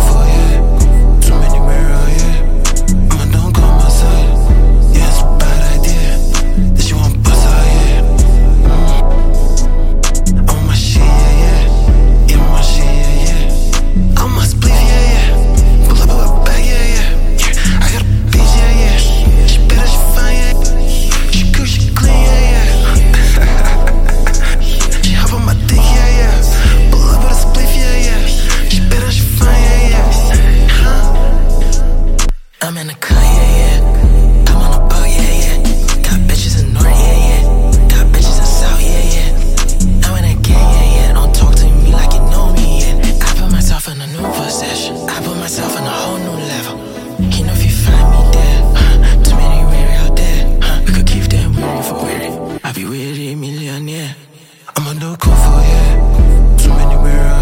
for, yeah. Too many mirror, yeah. I'ma don't call my side. Yeah, it's a bad idea that you want bust out, yeah. I'm on my shit, yeah, yeah. Yeah, I'm on my shit, yeah, yeah. I'm on my split, yeah, yeah. Pull up with a bag, yeah, yeah. I got a bitch, yeah, yeah. She better, she fine, yeah. She cool, she clean, yeah, yeah. She hop on my dick, yeah, yeah. Pull up with a split, yeah, yeah. She better, she fine, yeah, yeah. Huh? I'm in the car, yeah, yeah. I'm on a boat, yeah, yeah. Got bitches in North, yeah, yeah. Got bitches in South, yeah, yeah. I'm in that gang, yeah, yeah. Don't talk to me like you know me, yeah. I put myself in a new position. I put myself in a whole new level. You know if you find me there, too many weary out there, we could keep them weary for weary. I be weary millionaire. I'ma do cool for, yeah. Too many mirror.